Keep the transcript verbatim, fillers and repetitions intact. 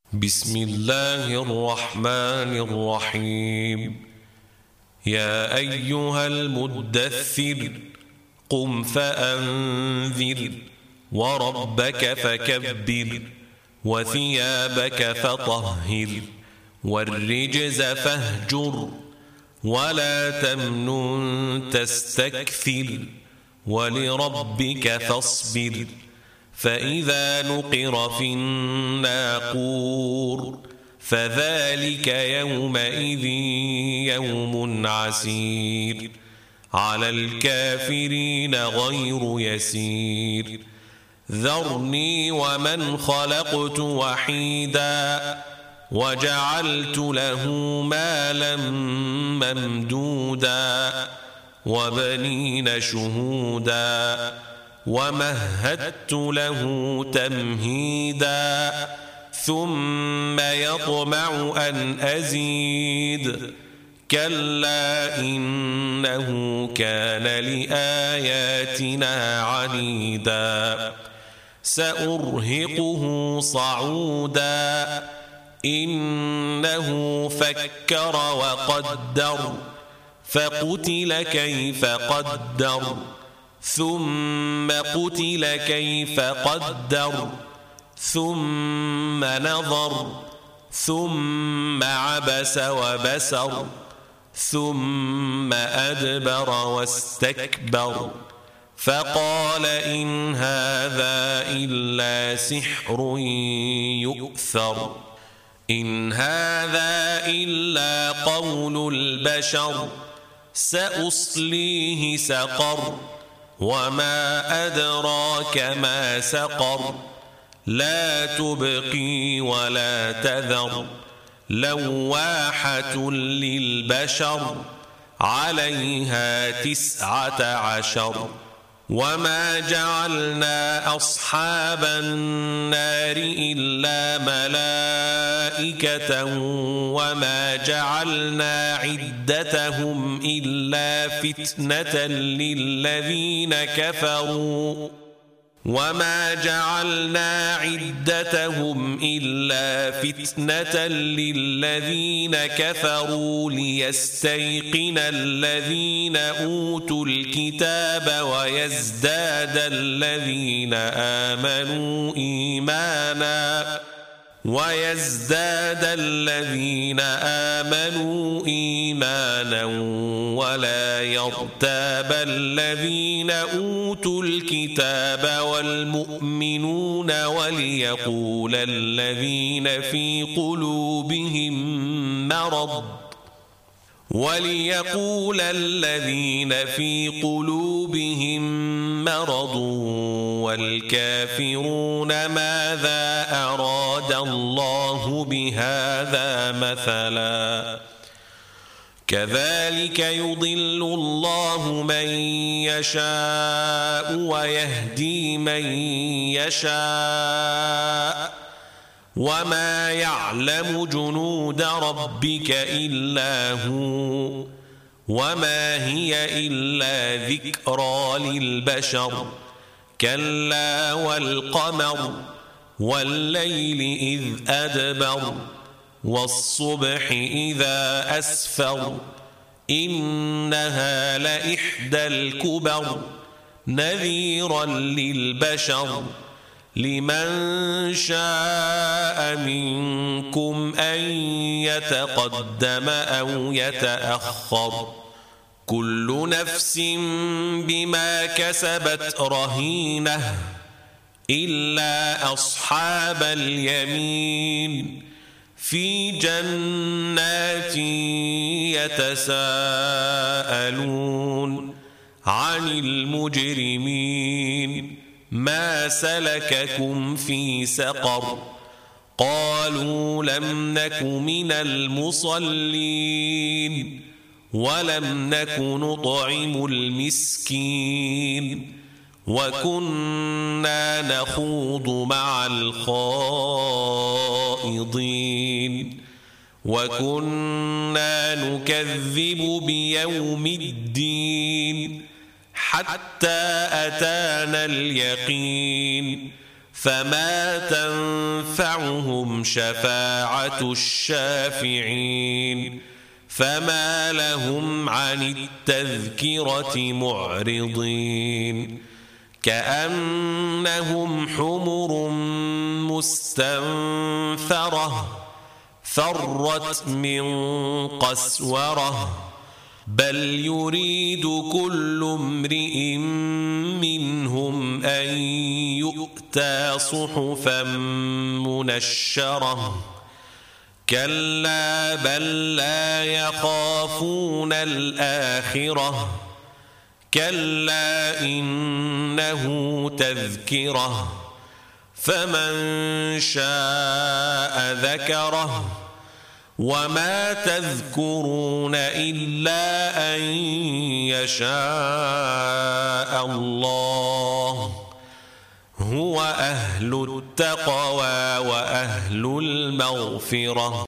بسم الله الرحمن الرحيم. يا أيها المدثر قم فأنذر وربك فكبر وثيابك فطهر والرجز فاهجر ولا تمنن تستكثر ولربك فاصبر. فإذا نقر في الناقور فذلك يومئذ يوم عسير على الكافرين غير يسير. ذرني ومن خلقت وحيدا وجعلت له مالا ممدودا وبنين شهودا ومهدت له تمهيدا ثم يطمع أن أزيد كلا إنه كان لآياتنا عنيدا سأرهقه صعودا إنه فكر وقدر فقتل كيف قدر ثم قتل كيف قدر ثم نظر ثم عبس وبسر ثم أدبر واستكبر فقال إن هذا إلا سحر يؤثر إن هذا إلا قول البشر سأصليه سقر وما أدراك ما سقر لا تبقي ولا تذر لواحة للبشر عليها تسعة عشر. وما جعلنا أصحاب النار إلا ملائكة وما جعلنا عدتهم إلا فتنة للذين كفروا وما جعلنا عدتهم إلا فتنة للذين كفروا ليستيقن الذين أوتوا الكتاب ويزداد الذين آمنوا إيمانا ويزداد الذين آمنوا إيمانا ولا يرتاب الذين أوتوا الكتاب والمؤمنون وليقول الذين في قلوبهم مرض وليقول الذين في قلوبهم مرض والكافرون ماذا أراد الله بهذا مثلا كذلك يضل الله من يشاء ويهدي من يشاء وما يعلم جنود ربك إلا هو وما هي إلا ذكرى للبشر كلا والقمر والليل إذ أدبر والصبح إذا أسفر إنها لإحدى الكبر نذيرا للبشر لمن شاء منكم أن يتقدم أو يتأخر كل نفس بما كسبت رهينة إلا أصحاب اليمين في جنات يتساءلون عن المجرمين ما سلككم في سقر قالوا لم نك من المصلين ولم نك نطعم المسكين وكنا نخوض مع الخائضين وكنا نكذب بيوم الدين حتى أتانا اليقين فما تنفعهم شفاعة الشافعين فما لهم عن التذكرة معرضين كأنهم حمر مستنفرة فرت من قسورة بل يريد كل امرئ منهم أن يؤتى صحفا منشرة كلا بل لا يخافون الآخرة كلا إنه تذكرة فمن شاء ذكره وما تذكرون إلا أن يشاء الله هو أهل التقوى وأهل المغفرة.